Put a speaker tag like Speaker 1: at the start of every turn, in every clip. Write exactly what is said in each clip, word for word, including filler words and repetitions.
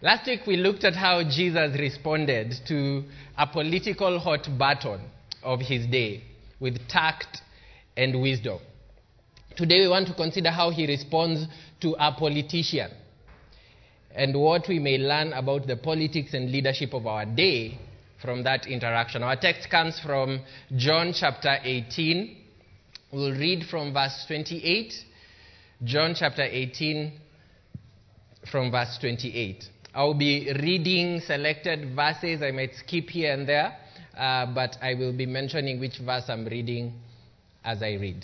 Speaker 1: Last week we looked at how Jesus responded to a political hot button of his day with tact and wisdom. Today we want to consider how he responds to a politician and what we may learn about the politics and leadership of our day from that interaction. Our text comes from John chapter eighteen. We'll read from verse twenty-eight. John chapter eighteen from verse twenty-eight. I'll be reading selected verses. I might skip here and there, uh, but I will be mentioning which verse I'm reading as I read.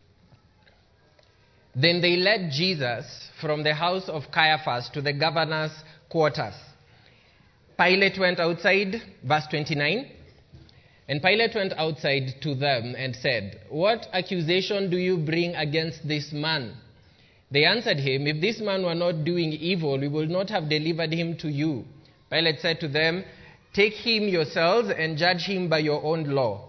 Speaker 1: Then they led Jesus from the house of Caiaphas to the governor's quarters. Pilate went outside, verse twenty-nine. And Pilate went outside to them and said, "What accusation do you bring against this man?" They answered him, "If this man were not doing evil, we would not have delivered him to you." Pilate said to them, "Take him yourselves and judge him by your own law."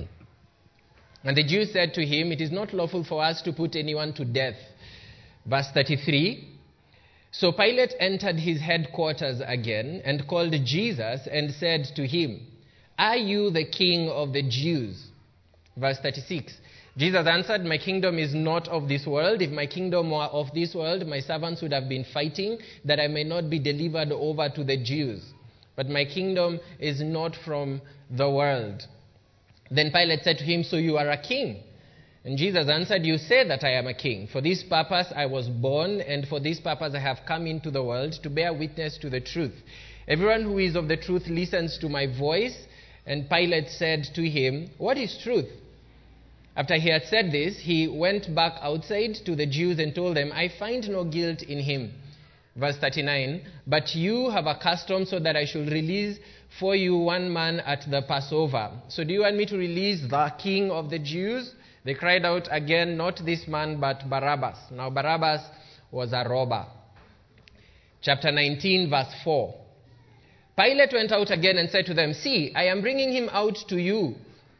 Speaker 1: And the Jews said to him, "It is not lawful for us to put anyone to death." Verse thirty-three. So Pilate entered his headquarters again and called Jesus and said to him, "Are you the king of the Jews?" Verse thirty-six. Jesus answered, "My kingdom is not of this world. If my kingdom were of this world, my servants would have been fighting that I may not be delivered over to the Jews. But my kingdom is not from the world." Then Pilate said to him, "So you are a king?" And Jesus answered, "You say that I am a king. For this purpose I was born, and for this purpose I have come into the world, to bear witness to the truth. Everyone who is of the truth listens to my voice." And Pilate said to him, "What is truth?" After he had said this, he went back outside to the Jews and told them, "I find no guilt in him." Verse thirty-nine, "But you have a custom so that I should release for you one man at the Passover. So do you want me to release the king of the Jews?" They cried out again, "Not this man, but Barabbas." Now Barabbas was a robber. Chapter nineteen, verse four. Pilate went out again and said to them, "See, I am bringing him out to you,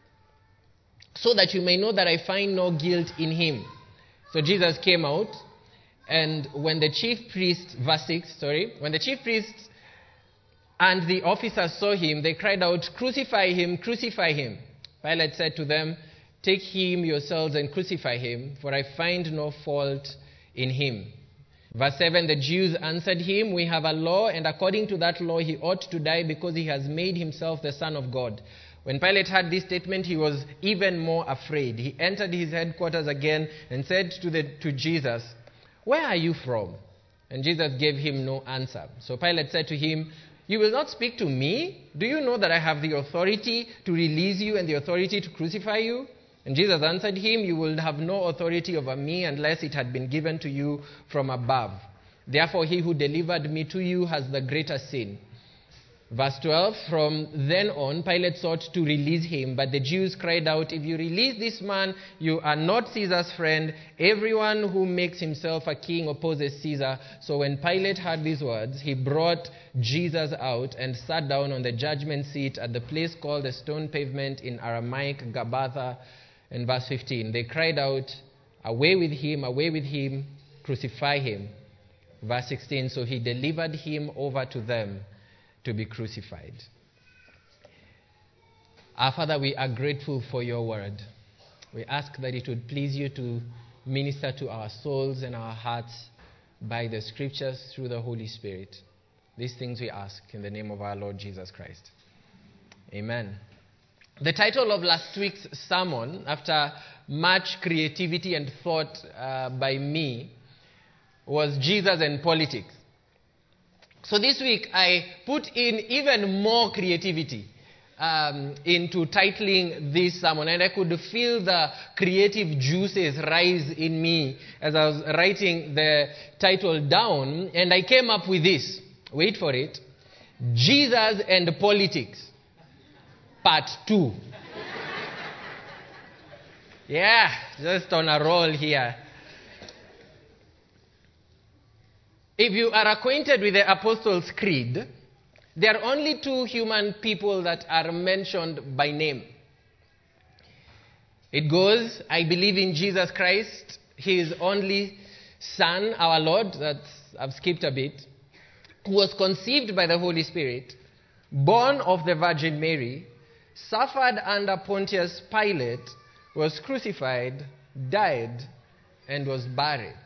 Speaker 1: so that you may know that I find no guilt in him." So Jesus came out, and when the chief priests, verse six, sorry, when the chief priests and the officers saw him, they cried out, "Crucify him, crucify him." Pilate said to them, "Take him yourselves and crucify him, for I find no fault in him." Verse seven, the Jews answered him, "We have a law, and according to that law he ought to die because he has made himself the Son of God." When Pilate heard this statement, he was even more afraid. He entered his headquarters again and said to, the, to Jesus, "Where are you from?" And Jesus gave him no answer. So Pilate said to him, "You will not speak to me? Do you know that I have the authority to release you and the authority to crucify you?" And Jesus answered him, "You will have no authority over me unless it had been given to you from above. Therefore he who delivered me to you has the greater sin." Verse twelve, from then on, Pilate sought to release him, but the Jews cried out, "If you release this man, you are not Caesar's friend. Everyone who makes himself a king opposes Caesar." So when Pilate heard these words, he brought Jesus out and sat down on the judgment seat at the place called the Stone Pavement, in Aramaic, Gabbatha. And verse fifteen, they cried out, "Away with him, away with him, crucify him." Verse sixteen, so he delivered him over to them to be crucified. Our Father, we are grateful for your word. We ask that it would please you to minister to our souls and our hearts by the scriptures through the Holy Spirit. These things we ask in the name of our Lord Jesus Christ. Amen. The title of last week's sermon, after much creativity and thought uh, by me, was Jesus and Politics. So this week I put in even more creativity um, into titling this sermon, and I could feel the creative juices rise in me as I was writing the title down, and I came up with this. Wait for it. Jesus and Politics, Part two. Yeah, just on a roll here. If you are acquainted with the Apostles' Creed, there are only two human people that are mentioned by name. It goes, I believe in Jesus Christ, his only Son, our Lord. That's, I've skipped a bit. who was conceived by the Holy Spirit, born of the Virgin Mary, suffered under Pontius Pilate, was crucified, died, and was buried.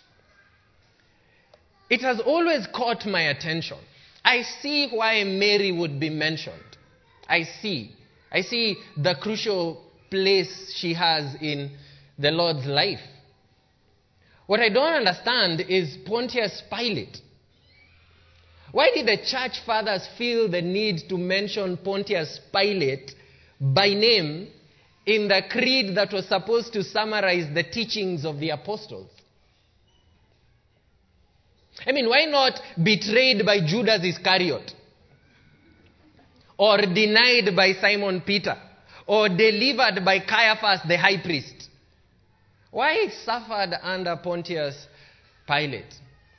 Speaker 1: It has always caught my attention. I see why Mary would be mentioned. I see. I see the crucial place she has in the Lord's life. What I don't understand is Pontius Pilate. Why did the church fathers feel the need to mention Pontius Pilate by name in the creed that was supposed to summarize the teachings of the apostles? I mean, why not betrayed by Judas Iscariot? Or denied by Simon Peter? Or delivered by Caiaphas the high priest? Why suffered under Pontius Pilate?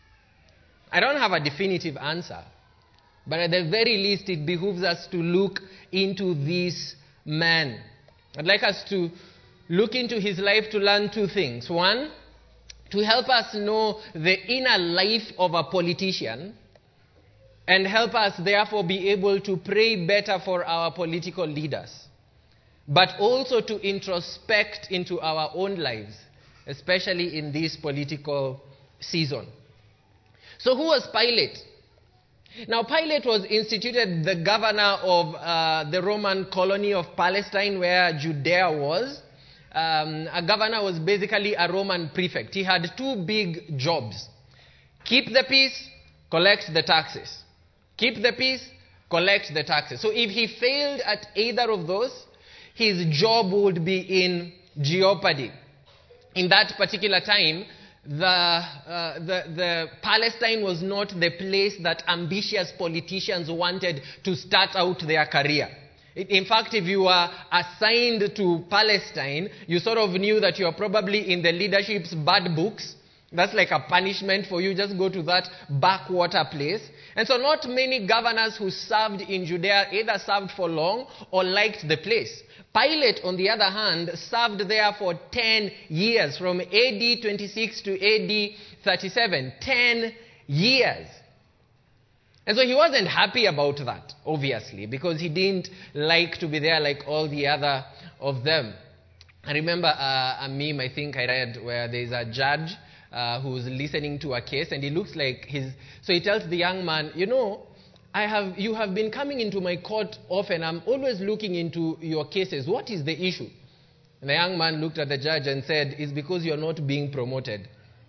Speaker 1: I don't have a definitive answer, but at the very least it behooves us to look into this man. I'd like us to look into his life to learn two things. One, to help us know the inner life of a politician and help us therefore be able to pray better for our political leaders, but also to introspect into our own lives, especially in this political season. So who was Pilate? Now, Pilate was instituted the governor of uh, the Roman colony of Palestine, where Judea was. Um, a governor was basically a Roman prefect. He had two big jobs. Keep the peace, collect the taxes. Keep the peace, collect the taxes. So if he failed at either of those, his job would be in jeopardy. In that particular time, The, uh, the, the Palestine was not the place that ambitious politicians wanted to start out their career. In fact, if you were assigned to Palestine, you sort of knew that you are probably in the leadership's bad books. That's like a punishment for you. Just go to that backwater place. And so not many governors who served in Judea either served for long or liked the place. Pilate, on the other hand, served there for ten years, from A D twenty-six to A D thirty-seven. ten years. And so he wasn't happy about that, obviously, because he didn't like to be there like all the other of them. I remember uh, a meme I think I read where there's a judge uh, who's listening to a case, and he looks like his... So he tells the young man, you know, I have, you have been coming into my court often. I'm always looking into your cases. What is the issue? And the young man looked at the judge and said, it's because you're not being promoted.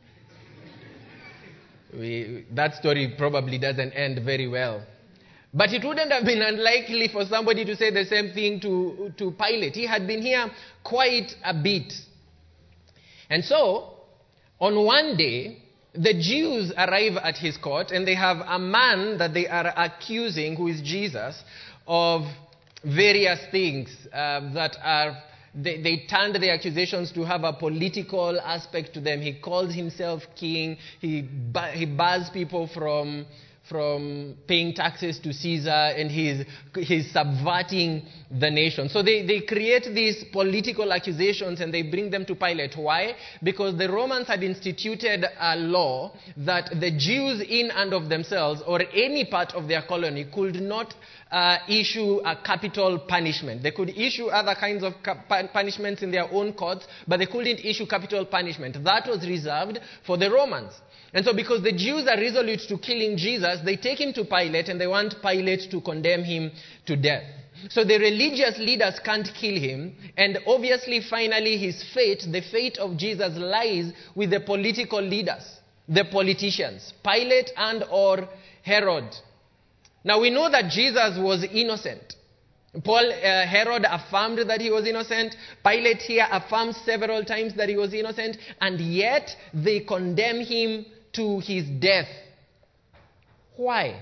Speaker 1: We, that story probably doesn't end very well. But it wouldn't have been unlikely for somebody to say the same thing to, to Pilate. He had been here quite a bit. And so, on one day, the Jews arrive at his court, and they have a man that they are accusing, who is Jesus, of various things uh, that are, they, they turned the accusations to have a political aspect to them. He calls himself king. He, he bars people from, from paying taxes to Caesar, and he's, he's subverting the nation. So they, they create these political accusations and they bring them to Pilate. Why? Because the Romans had instituted a law that the Jews in and of themselves, or any part of their colony, could not uh, issue a capital punishment. They could issue other kinds of punishments in their own courts, but they couldn't issue capital punishment. That was reserved for the Romans. And so because the Jews are resolute to killing Jesus, they take him to Pilate and they want Pilate to condemn him to death. So the religious leaders can't kill him, and obviously finally his fate, the fate of Jesus, lies with the political leaders, the politicians, Pilate and or Herod. Now we know that Jesus was innocent. Paul, uh, Herod affirmed that he was innocent. Pilate here affirms several times that he was innocent, and yet they condemn him to his death. Why?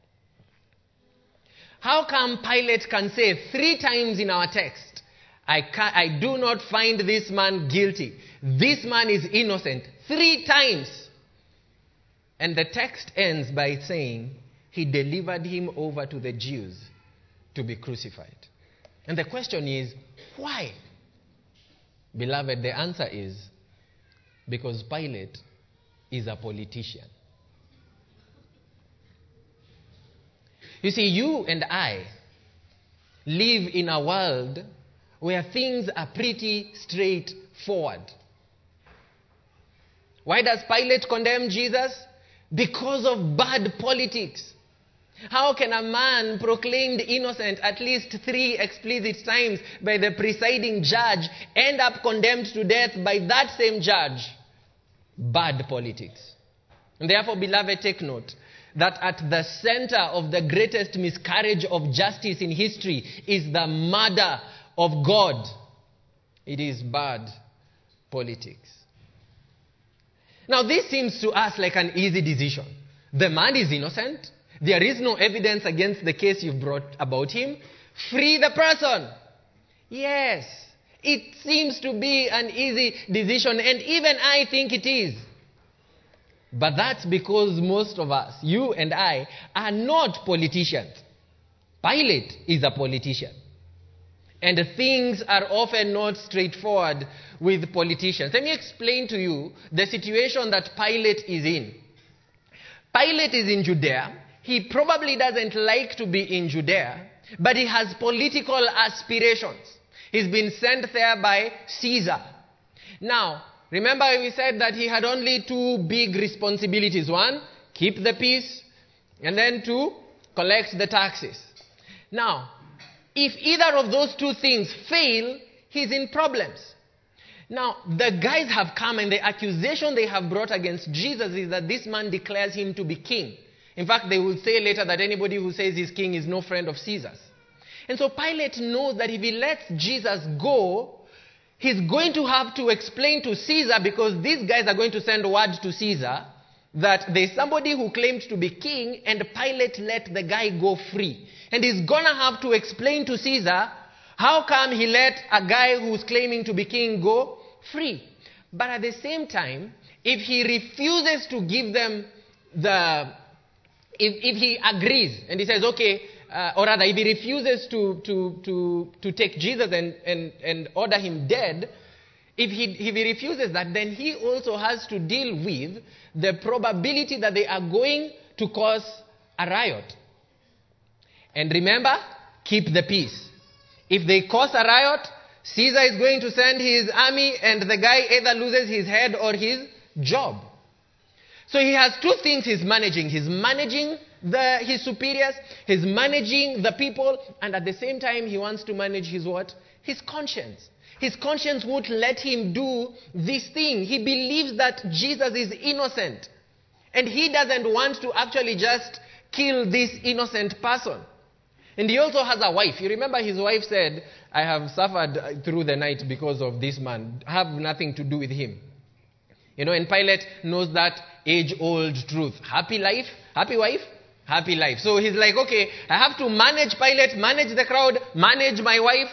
Speaker 1: How come Pilate can say three times in our text, I, can, I do not find this man guilty. This man is innocent. Three times. And the text ends by saying, he delivered him over to the Jews to be crucified. And the question is, why? Beloved, the answer is, because Pilate is a politician. You see, you and I live in a world where things are pretty straightforward. Why does Pilate condemn Jesus? Because of bad politics. How can a man proclaimed innocent at least three explicit times by the presiding judge end up condemned to death by that same judge? Bad politics. And therefore, beloved, take note that at the center of the greatest miscarriage of justice in history is the murder of God. It is bad politics. Now, this seems to us like an easy decision. The man is innocent. There is no evidence against the case you've brought about him. Free the person. Yes, it seems to be an easy decision, and even I think it is. But that's because most of us, you and I, are not politicians. Pilate is a politician. And things are often not straightforward with politicians. Let me explain to you the situation that Pilate is in. Pilate is in Judea. He probably doesn't like to be in Judea, but he has political aspirations. He's been sent there by Caesar. Now, remember we said that he had only two big responsibilities. One, keep the peace, and then two, collect the taxes. Now, if either of those two things fail, he's in problems. Now, the guys have come, and the accusation they have brought against Jesus is that this man declares him to be king. In fact, they will say later that anybody who says he's king is no friend of Caesar's. And so Pilate knows that if he lets Jesus go, he's going to have to explain to Caesar, because these guys are going to send word to Caesar that there's somebody who claimed to be king, and Pilate let the guy go free. And he's going to have to explain to Caesar how come he let a guy who's claiming to be king go free. But at the same time, if he refuses to give them the... If, if he agrees and he says, okay, uh, or rather, if he refuses to, to, to, to take Jesus and, and, and order him dead, if he, if he refuses that, then he also has to deal with the probability that they are going to cause a riot. And remember, keep the peace. If they cause a riot, Caesar is going to send his army, and the guy either loses his head or his job. So he has two things he's managing. He's managing the, his superiors, he's managing the people, and at the same time he wants to manage his what? His conscience. His conscience won't let him do this thing. He believes that Jesus is innocent. And he doesn't want to actually just kill this innocent person. And he also has a wife. You remember his wife said, I have suffered through the night because of this man. I have nothing to do with him. You know, and Pilate knows that age-old truth. Happy life, happy wife, happy life. So he's like, okay, I have to manage Pilate, manage the crowd, manage my wife.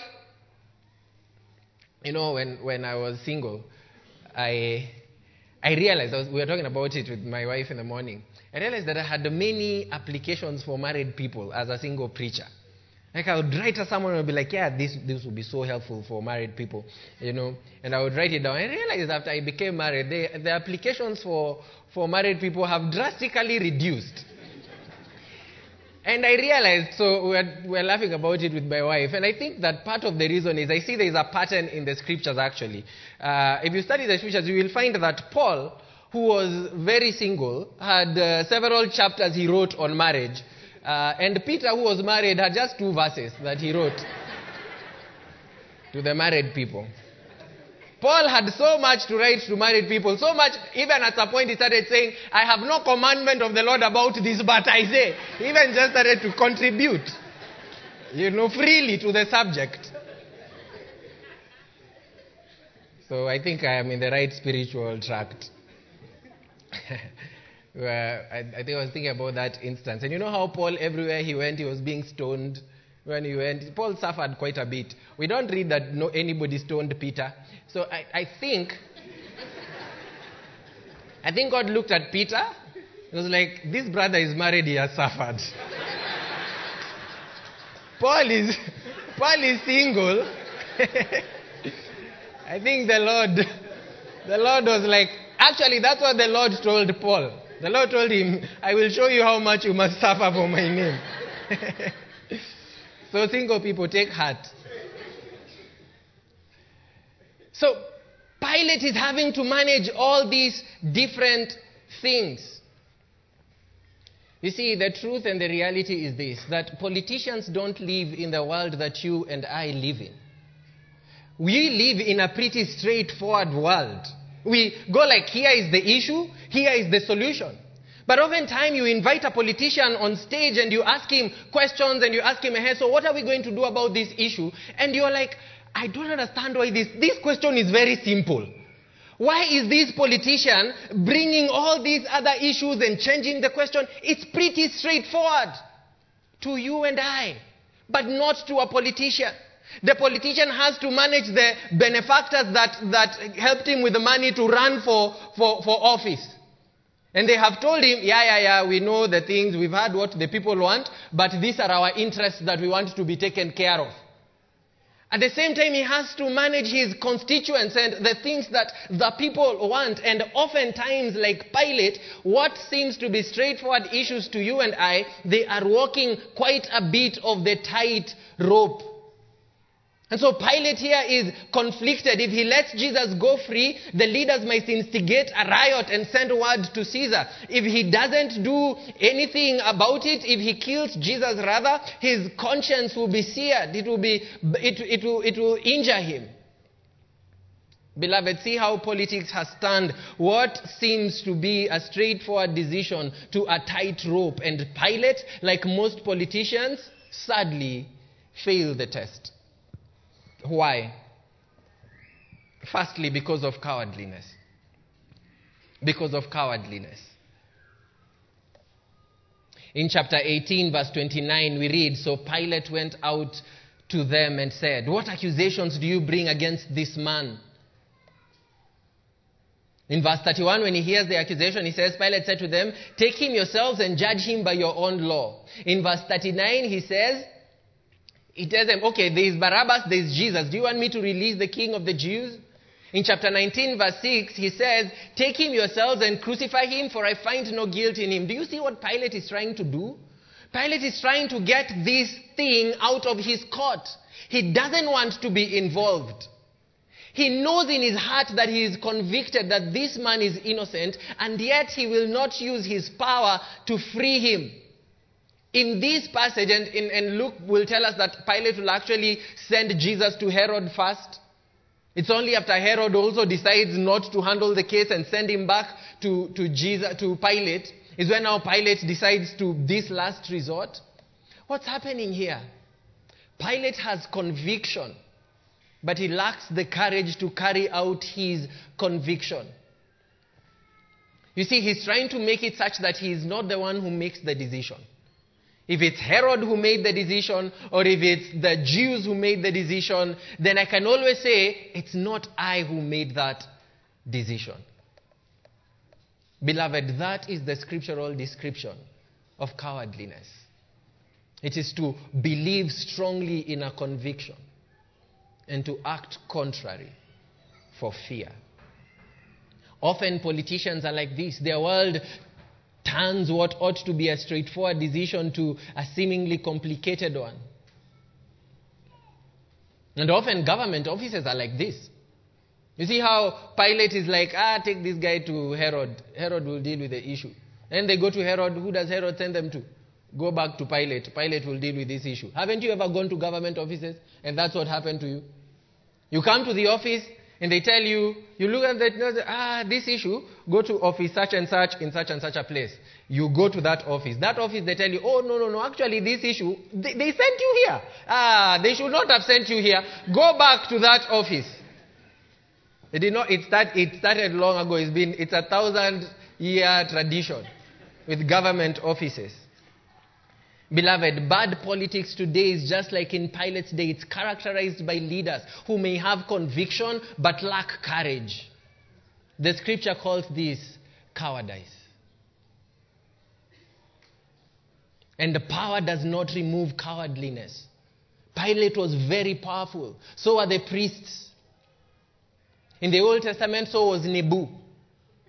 Speaker 1: You know, when, when I was single, I I realized, I was, we were talking about it with my wife in the morning, I realized that I had many applications for married people as a single preacher. Like I would write to someone and would be like, yeah, this this would be so helpful for married people, you know. And I would write it down. I realized after I became married, the, the applications for, for married people have drastically reduced. And I realized, so we were, we were laughing about it with my wife, and I think that part of the reason is I see there is a pattern in the scriptures actually. Uh, if you study the scriptures, you will find that Paul, who was very single, had uh, several chapters he wrote on marriage. Uh, and Peter, who was married, had just two verses that he wrote to the married people. Paul had so much to write to married people, so much, even at some point he started saying, I have no commandment of the Lord about this, but I say. He even just started to contribute, you know, freely to the subject. So I think I am in the right spiritual tract. Where I, I think I was thinking about that instance. And you know how Paul, everywhere he went, he was being stoned. When he went, Paul suffered quite a bit. We don't read that no anybody stoned Peter. So I, I think, I think God looked at Peter and was like, this brother is married, he has suffered. Paul is, Paul is single. I think the Lord, the Lord was like, actually that's what the Lord told Paul. The Lord told him, I will show you how much you must suffer for my name. So single people, take heart. So Pilate is having to manage all these different things. You see, the truth and the reality is this, that politicians don't live in the world that you and I live in. We live in a pretty straightforward world. We go like, here is the issue, here is the solution. But oftentimes you invite a politician on stage and you ask him questions and you ask him, hey, so what are we going to do about this issue? And you're like, I don't understand why this, this question is very simple. Why is this politician bringing all these other issues and changing the question? It's pretty straightforward to you and I, but not to a politician. The politician has to manage the benefactors that, that helped him with the money to run for, for, for office. And they have told him, yeah, yeah, yeah, we know the things, we've heard what the people want, but these are our interests that we want to be taken care of. At the same time, he has to manage his constituents and the things that the people want. And oftentimes, like Pilate, what seems to be straightforward issues to you and I, they are walking quite a bit of the tight rope. And so Pilate here is conflicted. If he lets Jesus go free, the leaders might instigate a riot and send word to Caesar. If he doesn't do anything about it, if he kills Jesus rather, his conscience will be seared. It will be, it, it will, it will injure him. Beloved, see how politics has turned what seems to be a straightforward decision to a tight rope. And Pilate, like most politicians, sadly failed the test. Why? Firstly, because of cowardliness. Because of cowardliness. In chapter eighteen, verse twenty-nine, we read, so Pilate went out to them and said, what accusations do you bring against this man? In verse thirty-one, when he hears the accusation, he says, Pilate said to them, take him yourselves and judge him by your own law. In verse thirty-nine, he says, he tells them, okay, there is Barabbas, there is Jesus. Do you want me to release the king of the Jews? In chapter nineteen, verse six, he says, take him yourselves and crucify him, for I find no guilt in him. Do you see what Pilate is trying to do? Pilate is trying to get this thing out of his court. He doesn't want to be involved. He knows in his heart that he is convicted that this man is innocent, and yet he will not use his power to free him. In this passage, and, in, and Luke will tell us that Pilate will actually send Jesus to Herod first. It's only after Herod also decides not to handle the case and send him back to, to, Jesus, to Pilate, is when now Pilate decides to this last resort. What's happening here? Pilate has conviction, but he lacks the courage to carry out his conviction. You see, he's trying to make it such that he is not the one who makes the decision. If it's Herod who made the decision, or if it's the Jews who made the decision, then I can always say, it's not I who made that decision. Beloved, that is the scriptural description of cowardliness. It is to believe strongly in a conviction and to act contrary for fear. Often politicians are like this. Their world turns what ought to be a straightforward decision to a seemingly complicated one. And often government offices are like this. You see how Pilate is like, ah, take this guy to Herod. Herod will deal with the issue. And they go to Herod. Who does Herod send them to? Go back to Pilate. Pilate will deal with this issue. Haven't you ever gone to government offices and that's what happened to you? You come to the office and they tell you, you look at that, ah, this issue, go to office such and such in such and such a place. You go to that office. That office, they tell you, oh, no, no, no, actually this issue, they, they sent you here. Ah, they should not have sent you here. Go back to that office. It did not, it, start, it started long ago. It's been, it's a thousand year tradition with government offices. Beloved, bad politics today is just like in Pilate's day. It's characterized by leaders who may have conviction but lack courage. The scripture calls this cowardice. And the power does not remove cowardliness. Pilate was very powerful. So are the priests. In the Old Testament, so was Nebu.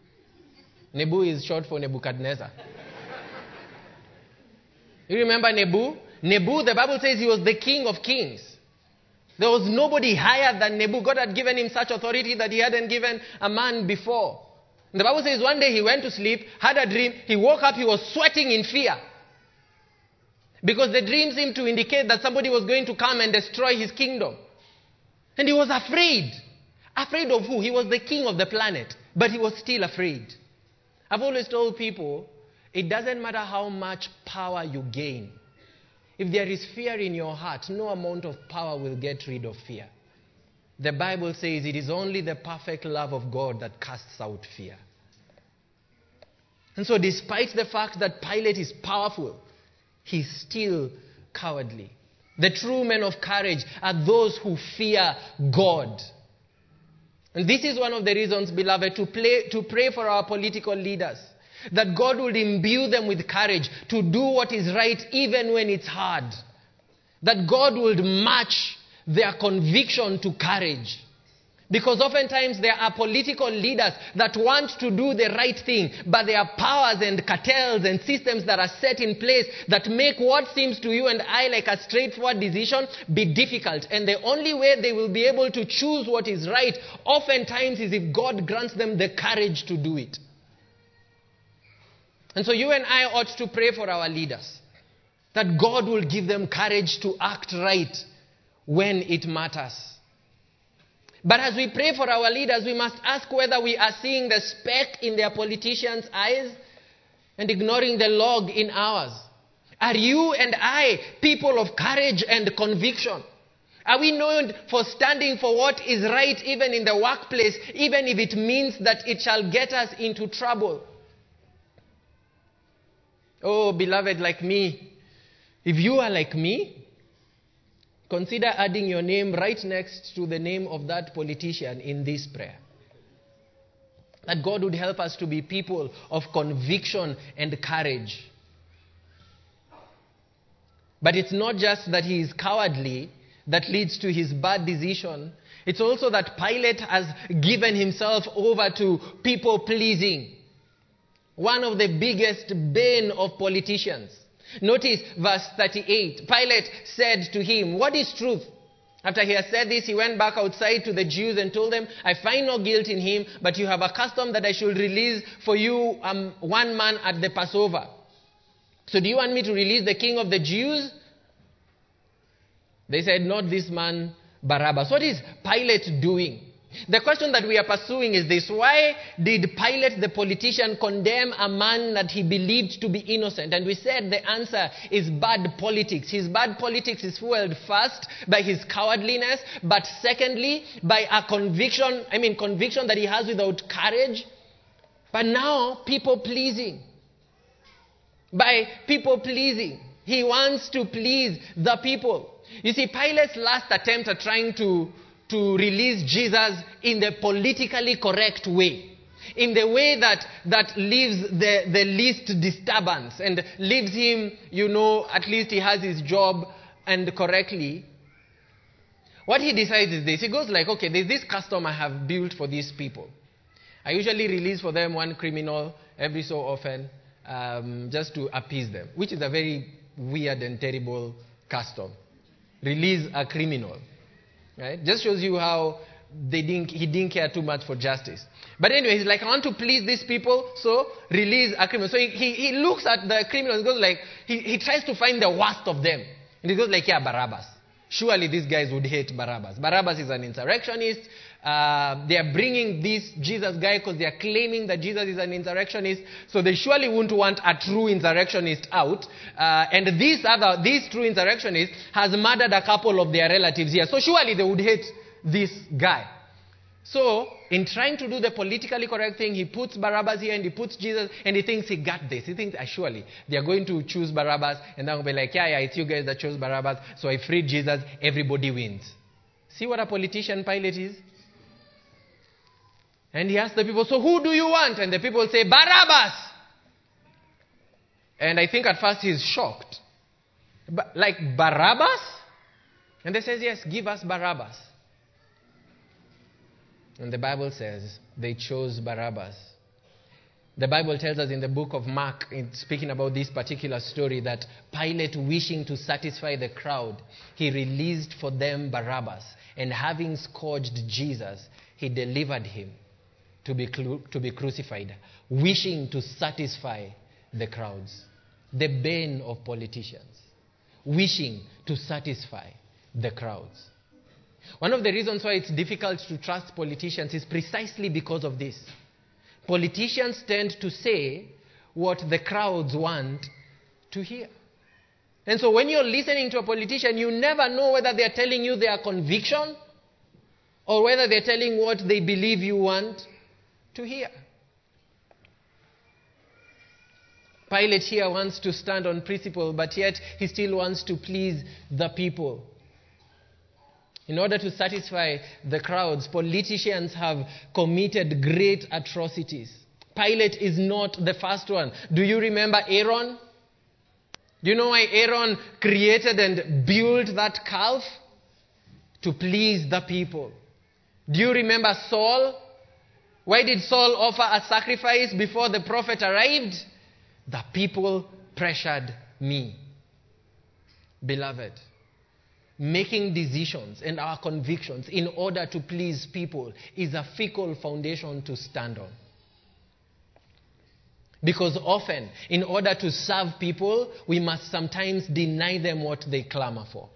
Speaker 1: Nebu is short for Nebuchadnezzar. You remember Nebu? Nebu, the Bible says he was the king of kings. There was nobody higher than Nebu. God had given him such authority that he hadn't given a man before. And the Bible says one day he went to sleep, had a dream, he woke up, he was sweating in fear. Because the dream seemed to indicate that somebody was going to come and destroy his kingdom. And he was afraid. Afraid of who? He was the king of the planet, but he was still afraid. I've always told people, it doesn't matter how much power you gain. If there is fear in your heart, no amount of power will get rid of fear. The Bible says it is only the perfect love of God that casts out fear. And so despite the fact that Pilate is powerful, he's still cowardly. The true men of courage are those who fear God. And this is one of the reasons, beloved, to, play, to pray for our political leaders. That God would imbue them with courage to do what is right even when it's hard. That God would match their conviction to courage. Because oftentimes there are political leaders that want to do the right thing, but there are powers and cartels and systems that are set in place that make what seems to you and I like a straightforward decision be difficult. And the only way they will be able to choose what is right oftentimes is if God grants them the courage to do it. And so you and I ought to pray for our leaders, that God will give them courage to act right when it matters. But as we pray for our leaders, we must ask whether we are seeing the speck in their politicians' eyes and ignoring the log in ours. Are you and I people of courage and conviction? Are we known for standing for what is right even in the workplace, even if it means that it shall get us into trouble? Oh, beloved, like me, if you are like me, consider adding your name right next to the name of that politician in this prayer. That God would help us to be people of conviction and courage. But it's not just that he is cowardly that leads to his bad decision. It's also that Pilate has given himself over to people pleasing. One of the biggest bane of politicians. Notice verse thirty-eight. Pilate said to him, "What is truth?" After he had said this, he went back outside to the Jews and told them, "I find no guilt in him, but you have a custom that I should release for you um, one man at the Passover. So do you want me to release the king of the Jews?" They said, "Not this man, Barabbas." What is Pilate doing? The question that we are pursuing is this: why did Pilate the politician condemn a man that he believed to be innocent? And we said the answer is bad politics. His bad politics is fueled first by his cowardliness, but secondly by a conviction, I mean conviction that he has without courage, but now people pleasing. By people pleasing. He wants to please the people. You see, Pilate's last attempt at trying to to release Jesus in the politically correct way, in the way that, that leaves the, the least disturbance and leaves him, you know, at least he has his job and correctly. What he decides is this. He goes like, okay, there's this custom I have built for these people. I usually release for them one criminal every so often, um, just to appease them, which is a very weird and terrible custom. Release a criminal. Right? Just shows you how they didn't, he didn't care too much for justice. But anyway, he's like, I want to please these people, so release a criminal. So he, he, he looks at the criminals and goes like, he, he tries to find the worst of them. And he goes like, yeah, Barabbas. Surely these guys would hate Barabbas. Barabbas is an insurrectionist. Uh, they are bringing this Jesus guy because they are claiming that Jesus is an insurrectionist. So they surely wouldn't want a true insurrectionist out. Uh, and this other, this true insurrectionist has murdered a couple of their relatives here. So surely they would hate this guy. So in trying to do the politically correct thing, he puts Barabbas here and he puts Jesus, and he thinks he got this. He thinks, ah, surely they are going to choose Barabbas, and then will be like, yeah, yeah, it's you guys that chose Barabbas. So I freed Jesus. Everybody wins. See what a politician Pilate is? And he asks the people, so who do you want? And the people say, Barabbas. And I think at first he's shocked. But like, Barabbas? And they says, yes, give us Barabbas. And the Bible says they chose Barabbas. The Bible tells us in the book of Mark, in speaking about this particular story, that Pilate, wishing to satisfy the crowd, he released for them Barabbas, and having scourged Jesus, he delivered him to be, to be crucified, wishing to satisfy the crowds. The bane of politicians, wishing to satisfy the crowds. One of the reasons why it's difficult to trust politicians is precisely because of this. Politicians tend to say what the crowds want to hear. And so when you're listening to a politician, you never know whether they're telling you their conviction or whether they're telling what they believe you want to hear. Pilate here wants to stand on principle, but yet he still wants to please the people. In order to satisfy the crowds, politicians have committed great atrocities. Pilate is not the first one. Do you remember Aaron? Do you know why Aaron created and built that calf? To please the people. Do you remember Saul? Why did Saul offer a sacrifice before the prophet arrived? The people pressured me. Beloved, making decisions and our convictions in order to please people is a fickle foundation to stand on. Because often, in order to serve people, we must sometimes deny them what they clamor for.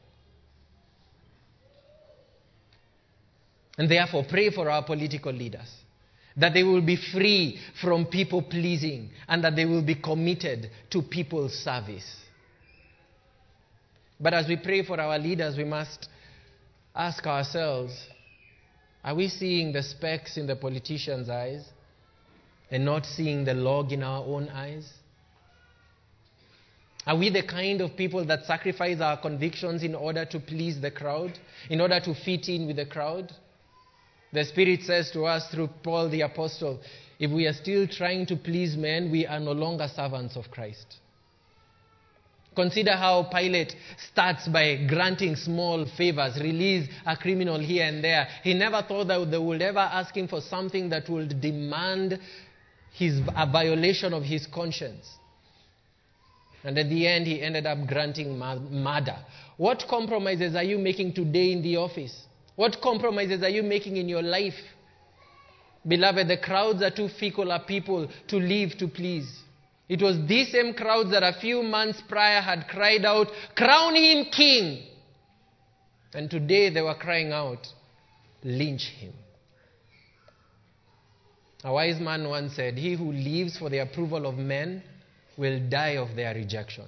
Speaker 1: And therefore, pray for our political leaders, that they will be free from people pleasing and that they will be committed to people's service. But as we pray for our leaders, we must ask ourselves, are we seeing the specks in the politicians' eyes and not seeing the log in our own eyes? Are we the kind of people that sacrifice our convictions in order to please the crowd, in order to fit in with the crowd? The Spirit says to us through Paul the Apostle, if we are still trying to please men, we are no longer servants of Christ. Consider how Pilate starts by granting small favors, release a criminal here and there. He never thought that they would ever ask him for something that would demand his, a violation of his conscience. And at the end, he ended up granting murder. What compromises are you making today in the office? What compromises are you making in your life? Beloved, the crowds are too fickle a people to live to please. It was these same crowds that a few months prior had cried out, "Crown him king!" And today they were crying out, "Lynch him." A wise man once said, "He who lives for the approval of men will die of their rejection."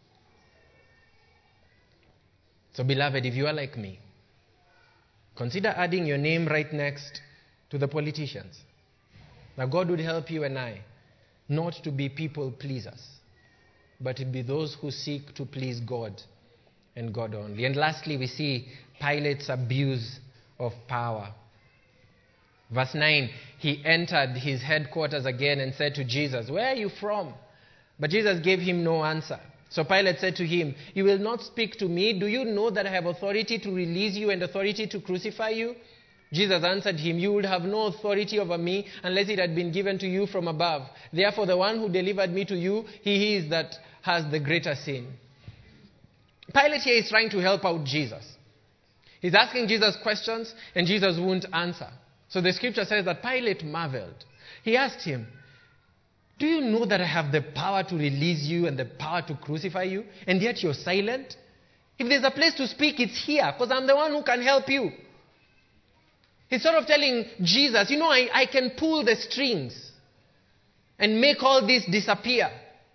Speaker 1: So beloved, if you are like me, consider adding your name right next to the politicians. Now God would help you and I not to be people pleasers, but to be those who seek to please God and God only. And lastly, we see Pilate's abuse of power. Verse nine, he entered his headquarters again and said to Jesus, "Where are you from?" But Jesus gave him no answer. So Pilate said to him, "You will not speak to me? Do you know that I have authority to release you and authority to crucify you?" Jesus answered him, "You would have no authority over me unless it had been given to you from above. Therefore, the one who delivered me to you, he is that has the greater sin." Pilate here is trying to help out Jesus. He's asking Jesus questions, and Jesus won't answer. So the scripture says that Pilate marveled. He asked him, "Do you know that I have the power to release you and the power to crucify you, and yet you're silent? If there's a place to speak, it's here, because I'm the one who can help you." He's sort of telling Jesus, you know, I, I can pull the strings and make all this disappear.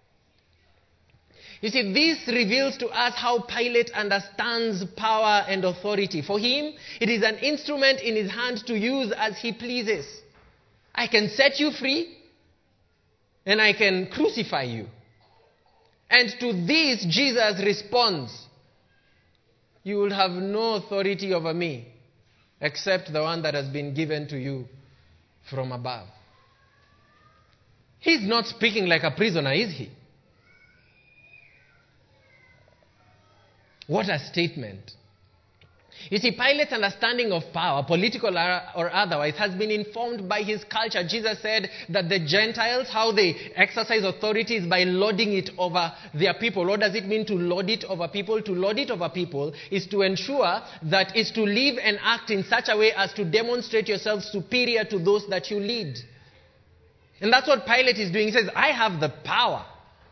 Speaker 1: You see, this reveals to us how Pilate understands power and authority. For him, it is an instrument in his hand to use as he pleases. I can set you free, and I can crucify you. And to this, Jesus responds, "You will have no authority over me, except the one that has been given to you from above." He's not speaking like a prisoner, is he? What a statement. You see, Pilate's understanding of power, political or otherwise, has been informed by his culture. Jesus said that the Gentiles, how they exercise authority is by lording it over their people. What does it mean to lord it over people? To lord it over people is to ensure that is to live and act in such a way as to demonstrate yourself superior to those that you lead. And that's what Pilate is doing. He says, I have the power.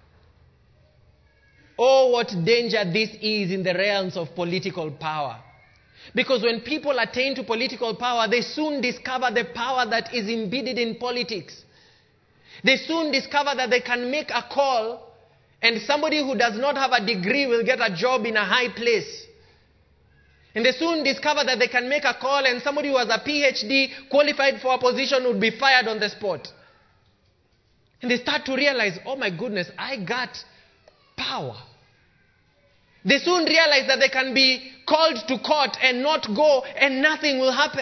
Speaker 1: Oh, what danger this is in the realms of political power. Because when people attain to political power, they soon discover the power that is embedded in politics. They soon discover that they can make a call and somebody who does not have a degree will get a job in a high place. And they soon discover that they can make a call and somebody who has a P H D qualified for a position would be fired on the spot. And they start to realize, oh my goodness, I got power. They soon realize that they can be called to court and not go and nothing will happen.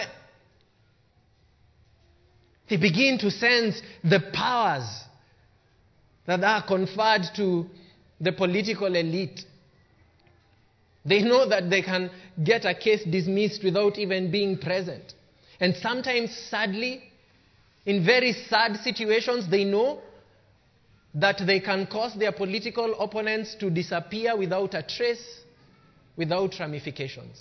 Speaker 1: They begin to sense the powers that are conferred to the political elite. They know that they can get a case dismissed without even being present. And sometimes, sadly, in very sad situations, they know that they can cause their political opponents to disappear without a trace, without ramifications.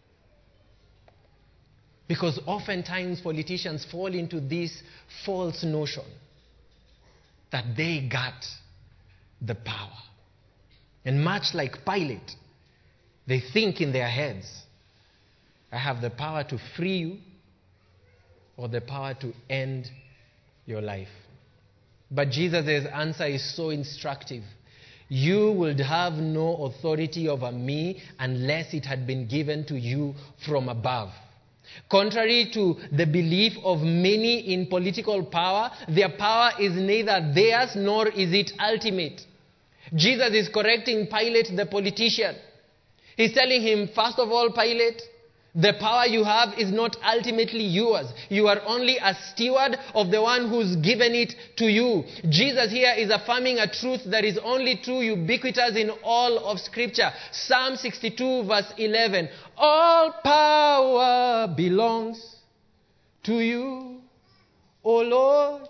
Speaker 1: Because oftentimes politicians fall into this false notion that they got the power. And much like Pilate, they think in their heads, I have the power to free you or the power to end your life. But Jesus' answer is so instructive. You would have no authority over me unless it had been given to you from above. Contrary to the belief of many in political power, their power is neither theirs nor is it ultimate. Jesus is correcting Pilate, the politician. He's telling him, first of all, Pilate, the power you have is not ultimately yours. You are only a steward of the one who's given it to you. Jesus here is affirming a truth that is only true, ubiquitous in all of Scripture. Psalm sixty-two verse eleven. All power belongs to you, O Lord.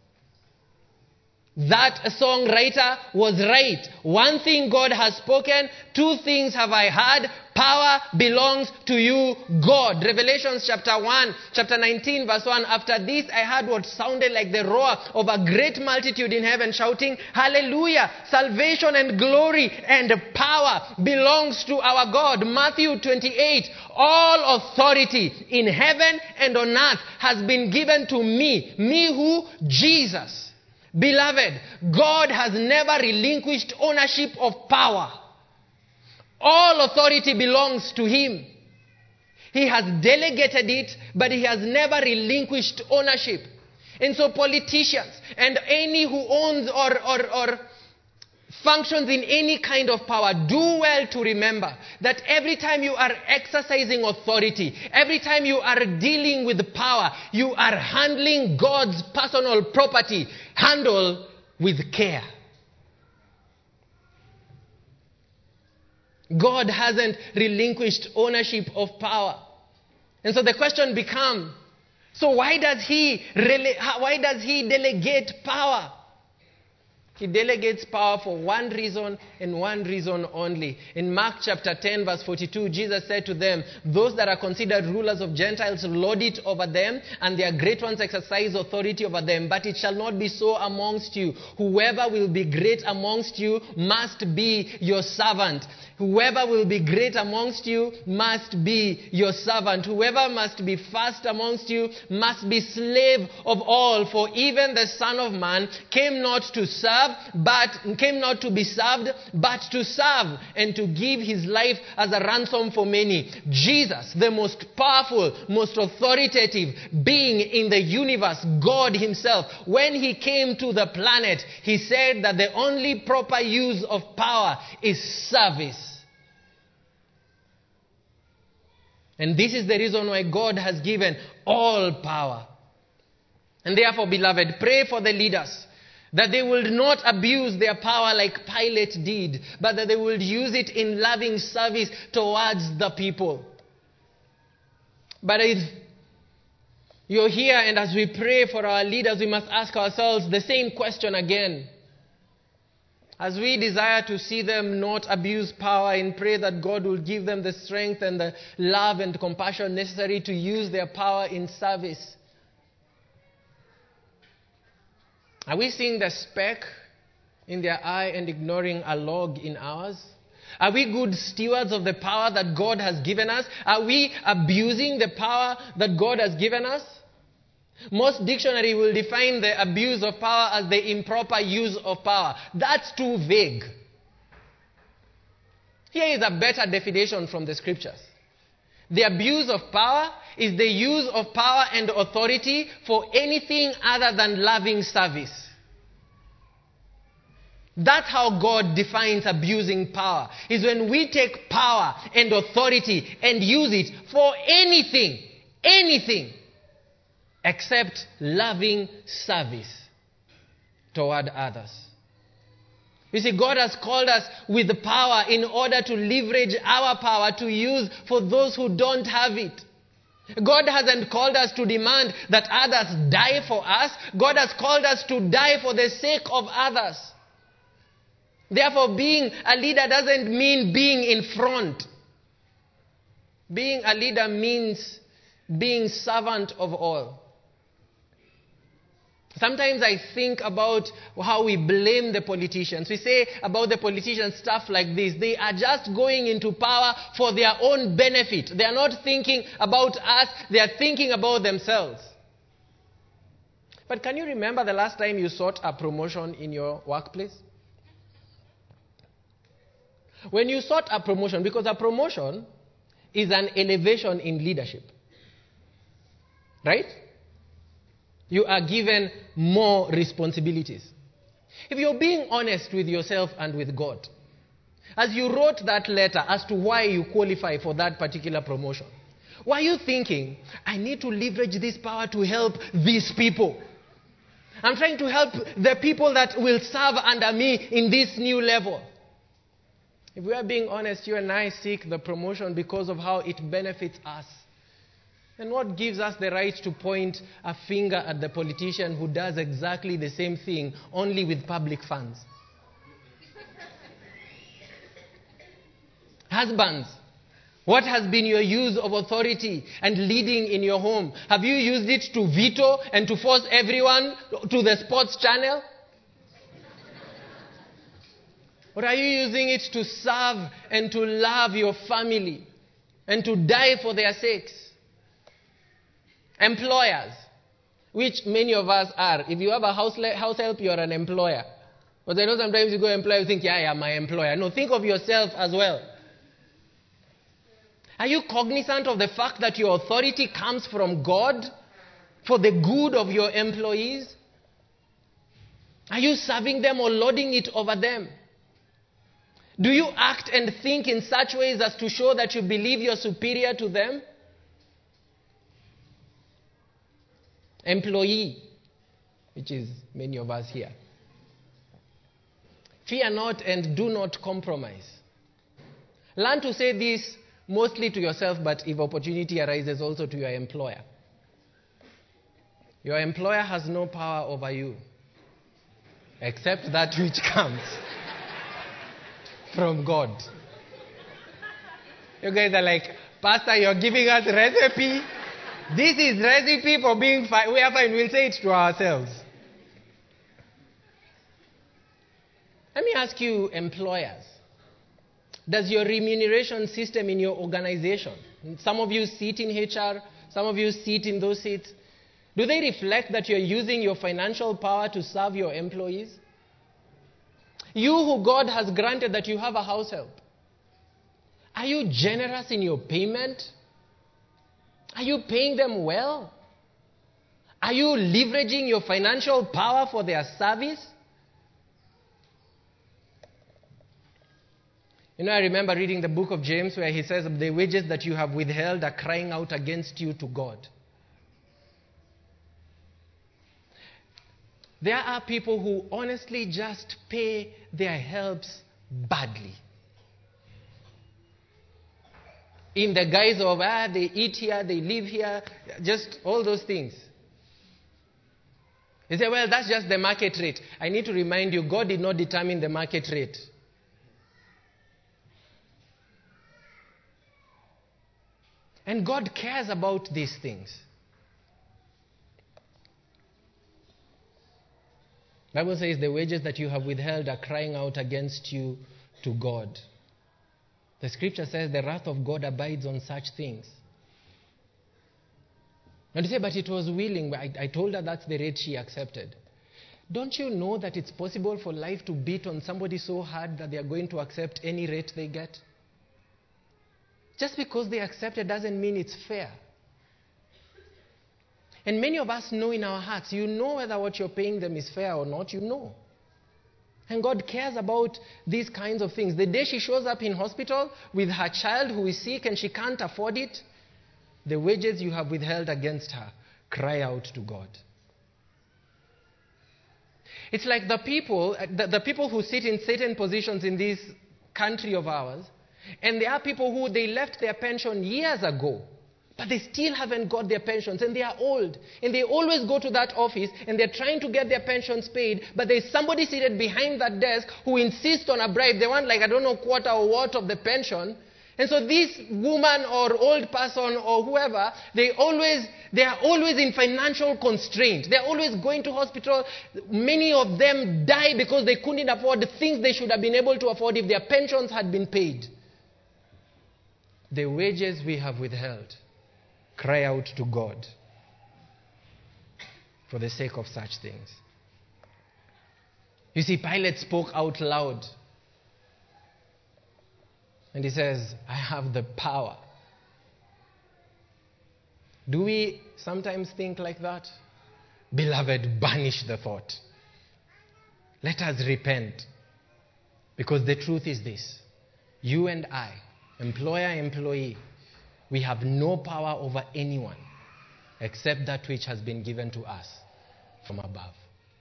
Speaker 1: That songwriter was right. One thing God has spoken, two things have I heard. Power belongs to you, God. Revelation chapter one, chapter nineteen, verse one. After this, I heard what sounded like the roar of a great multitude in heaven shouting, Hallelujah! Salvation and glory and power belongs to our God. Matthew twenty-eight. All authority in heaven and on earth has been given to me. Me who? Jesus. Beloved, God has never relinquished ownership of power. All authority belongs to Him. He has delegated it, but He has never relinquished ownership. And so politicians and any who owns or, or, or functions in any kind of power, do well to remember that every time you are exercising authority, every time you are dealing with power, you are handling God's personal property. Handle with care. God hasn't relinquished ownership of power. And so the question becomes, so why does he rele- why does he delegate power? He delegates power for one reason and one reason only. In Mark chapter ten verse forty-two, Jesus said to them, those that are considered rulers of Gentiles lord it over them, and their great ones exercise authority over them. But it shall not be so amongst you. Whoever will be great amongst you must be your servant. Whoever will be great amongst you must be your servant. Whoever must be first amongst you must be slave of all. For even the Son of Man came not to serve, but came not to be served, but to serve and to give his life as a ransom for many. Jesus, the most powerful, most authoritative being in the universe, God Himself, when He came to the planet, He said that the only proper use of power is service. And this is the reason why God has given all power. And therefore, beloved, pray for the leaders that they will not abuse their power like Pilate did, but that they will use it in loving service towards the people. But if you're here and as we pray for our leaders, we must ask ourselves the same question again. As we desire to see them not abuse power and pray that God will give them the strength and the love and compassion necessary to use their power in service. Are we seeing the speck in their eye and ignoring a log in ours? Are we good stewards of the power that God has given us? Are we abusing the power that God has given us? Most dictionary will define the abuse of power as the improper use of power. That's too vague. Here is a better definition from the scriptures. The abuse of power is the use of power and authority for anything other than loving service. That's how God defines abusing power. Is when we take power and authority and use it for anything, anything, except loving service toward others. You see, God has called us with power in order to leverage our power to use for those who don't have it. God hasn't called us to demand that others die for us. God has called us to die for the sake of others. Therefore, being a leader doesn't mean being in front. Being a leader means being servant of all. Sometimes I think about how we blame the politicians. We say about the politicians stuff like this. They are just going into power for their own benefit. They are not thinking about us. They are thinking about themselves. But can you remember the last time you sought a promotion in your workplace? When you sought a promotion, because a promotion is an elevation in leadership. Right? You are given more responsibilities. If you're being honest with yourself and with God, as you wrote that letter as to why you qualify for that particular promotion, were you thinking, I need to leverage this power to help these people? I'm trying to help the people that will serve under me in this new level. If we are being honest, you and I seek the promotion because of how it benefits us. And what gives us the right to point a finger at the politician who does exactly the same thing, only with public funds? Husbands, what has been your use of authority and leading in your home? Have you used it to veto and to force everyone to the sports channel? Or are you using it to serve and to love your family and to die for their sakes? Employers, which many of us are. If you have a house, house help, you are an employer. But I know sometimes you go employer, you think, yeah, yeah, my employer. No, think of yourself as well. Are you cognizant of the fact that your authority comes from God for the good of your employees? Are you serving them or lording it over them? Do you act and think in such ways as to show that you believe you're superior to them? Employee, which is many of us here. Fear not and do not compromise. Learn to say this mostly to yourself, but if opportunity arises, also to your employer. Your employer has no power over you, except that which comes from God. You guys are like, Pastor, you're giving us recipe. This is recipe for being fine. We are fine. We'll say it to ourselves. Let me ask you, employers. Does your remuneration system in your organization, some of you sit in H R, some of you sit in those seats, do they reflect that you're using your financial power to serve your employees? You who God has granted that you have a house help, are you generous in your payment? Are you paying them well? Are you leveraging your financial power for their service? You know, I remember reading the book of James where he says, the wages that you have withheld are crying out against you to God. There are people who honestly just pay their helps badly. in the guise of, ah, they eat here, they live here, just all those things. You say, well, that's just the market rate. I need to remind you, God did not determine the market rate. And God cares about these things. The Bible says the wages that you have withheld are crying out against you to God. The scripture says the wrath of God abides on such things. And you say, but it was willing. I, I told her that's the rate she accepted. Don't you know that it's possible for life to beat on somebody so hard that they are going to accept any rate they get? Just because they accept it doesn't mean it's fair. And many of us know in our hearts, you know whether what you're paying them is fair or not, you know. And God cares about these kinds of things. The day she shows up in hospital with her child who is sick and she can't afford it, the wages you have withheld against her cry out to God. It's like the people, the, the people who sit in certain positions in this country of ours, and there are people who they left their pension years ago, but they still haven't got their pensions, and they are old. And they always go to that office, and they're trying to get their pensions paid, but there's somebody seated behind that desk who insists on a bribe. They want, like, I don't know, quarter or what of the pension. And so this woman or old person or whoever, they always, they are always in financial constraint. They're always going to hospital. Many of them die because they couldn't afford the things they should have been able to afford if their pensions had been paid. The wages we have withheld cry out to God for the sake of such things. You see, Pilate spoke out loud. And he says, I have the power. Do we sometimes think like that? Beloved, banish the thought. Let us repent. Because the truth is this. You and I, employer, employee, we have no power over anyone except that which has been given to us from above.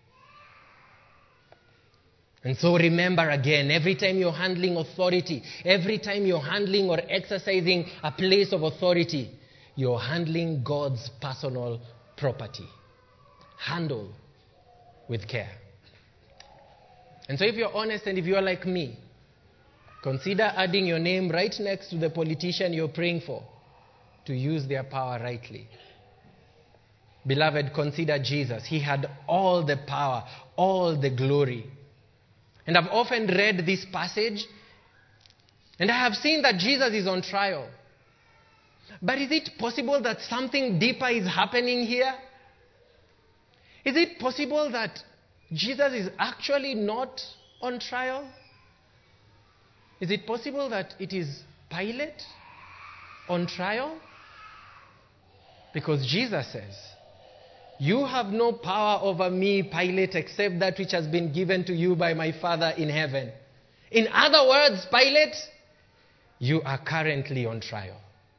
Speaker 1: And so remember again, every time you're handling authority, every time you're handling or exercising a place of authority, you're handling God's personal property. Handle with care. And so if you're honest and if you're like me, consider adding your name right next to the politician you're praying for to use their power rightly. Beloved, consider Jesus. He had all the power, all the glory. And I've often read this passage, and I have seen that Jesus is on trial. But is it possible that something deeper is happening here? Is it possible that Jesus is actually not on trial? Is it possible that it is Pilate on trial? Because Jesus says, you have no power over me, Pilate, except that which has been given to you by my Father in heaven. In other words, Pilate, you are currently on trial.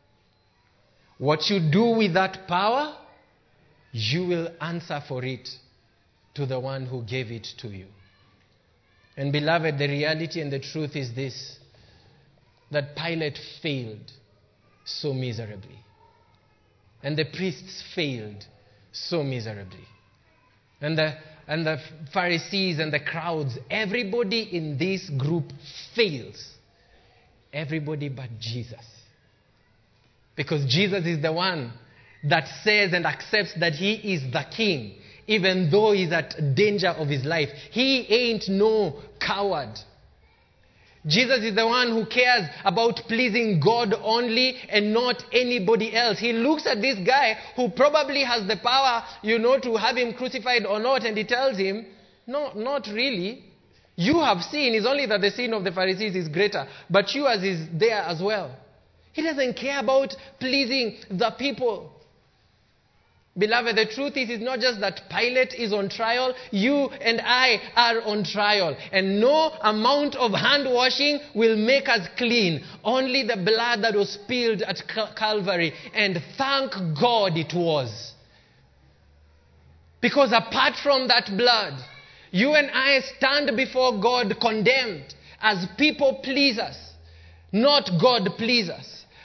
Speaker 1: What you do with that power, you will answer for it to the one who gave it to you. And beloved, the reality and the truth is this, that Pilate failed so miserably. And the priests failed so miserably. And the, and the Pharisees and the crowds, everybody in this group fails. Everybody but Jesus. Because Jesus is the one that says and accepts that he is the king, even though he's at danger of his life. He ain't no coward. Jesus is the one who cares about pleasing God only and not anybody else. He looks at this guy who probably has the power, you know, to have him crucified or not, and he tells him, no, not really. You have seen, it's only that the sin of the Pharisees is greater, but you as is there as well. He doesn't care about pleasing the people. Beloved, the truth is, it's not just that Pilate is on trial. You and I are on trial. And no amount of hand washing will make us clean. Only the blood that was spilled at Calvary. And thank God it was. Because apart from that blood, you and I stand before God condemned as people pleasers, not God pleasers.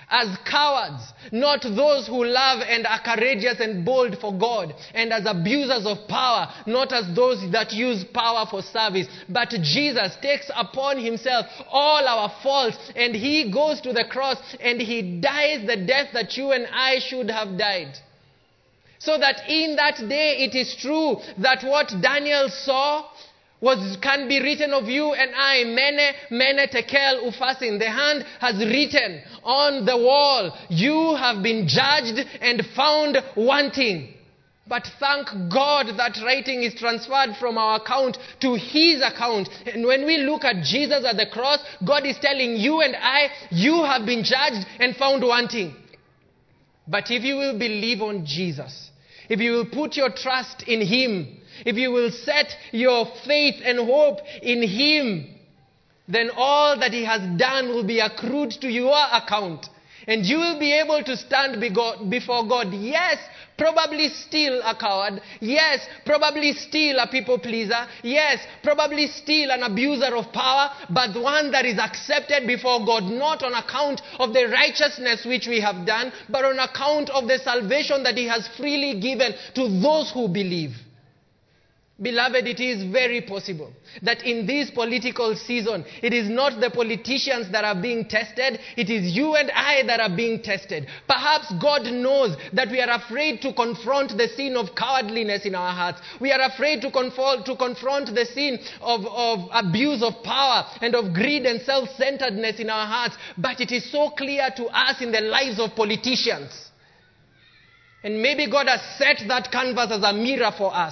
Speaker 1: as cowards, not those who love and are courageous and bold for God, and as abusers of power, not as those that use power for service. But Jesus takes upon himself all our faults, and he goes to the cross and he dies the death that you and I should have died. So that in that day it is true that what Daniel saw was can be written of you and I. Mene, mene, tekel, ufasin. The hand has written on the wall, you have been judged and found wanting. But thank God that writing is transferred from our account to his account. And when we look at Jesus at the cross, God is telling you and I, you have been judged and found wanting. But if you will believe on Jesus, if you will put your trust in him, if you will set your faith and hope in him, then all that he has done will be accrued to your account. And you will be able to stand before God. Yes, probably still a coward. Yes, probably still a people pleaser. Yes, probably still an abuser of power. But one that is accepted before God, not on account of the righteousness which we have done, but on account of the salvation that he has freely given to those who believe. Beloved, it is very possible that in this political season, it is not the politicians that are being tested, it is you and I that are being tested. Perhaps God knows that we are afraid to confront the sin of cowardliness in our hearts. We are afraid to, confront, to confront the sin of, of abuse of power and of greed and self-centeredness in our hearts. But it is so clear to us in the lives of politicians. And maybe God has set that canvas as a mirror for us.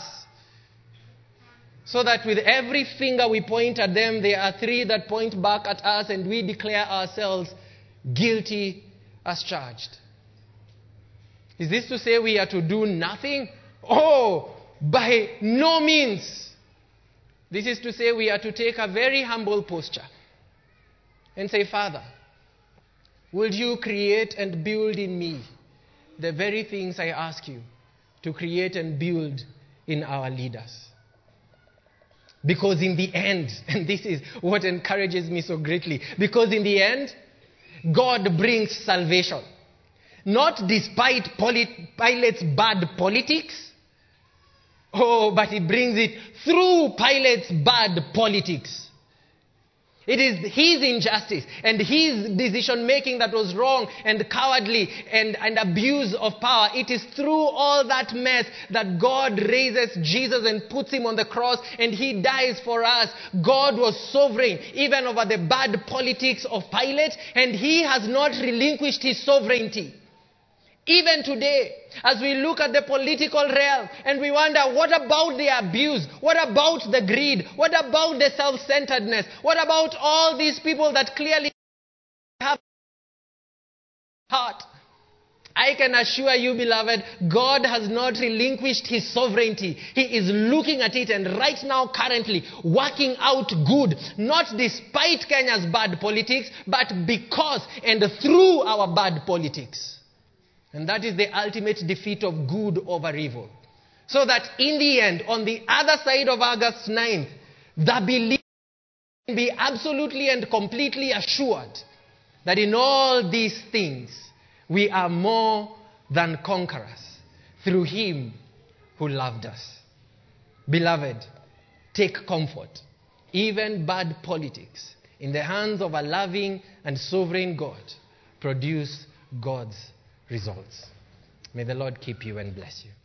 Speaker 1: So that with every finger we point at them, there are three that point back at us, and we declare ourselves guilty as charged. Is this to say we are to do nothing? Oh, by no means. This is to say we are to take a very humble posture and say, Father, will you create and build in me the very things I ask you to create and build in our leaders? Because in the end, and this is what encourages me so greatly, because in the end, God brings salvation. Not despite Pilate's bad politics. Oh, but he brings it through Pilate's bad politics. It is his injustice and his decision-making that was wrong and cowardly and, and abuse of power. It is through all that mess that God raises Jesus and puts him on the cross and he dies for us. God was sovereign even over the bad politics of Pilate, and he has not relinquished his sovereignty. Even today, as we look at the political realm and we wonder, what about the abuse? What about the greed? What about the self-centeredness? What about all these people that clearly have heart? I can assure you, beloved, God has not relinquished his sovereignty. He is looking at it and right now, currently, working out good. Not despite Kenya's bad politics, but because and through our bad politics. And that is the ultimate defeat of good over evil. So that in the end, on the other side of August ninth, the believer can be absolutely and completely assured that in all these things, we are more than conquerors through him who loved us. Beloved, take comfort. Even bad politics in the hands of a loving and sovereign God produce God's results. May the Lord keep you and bless you.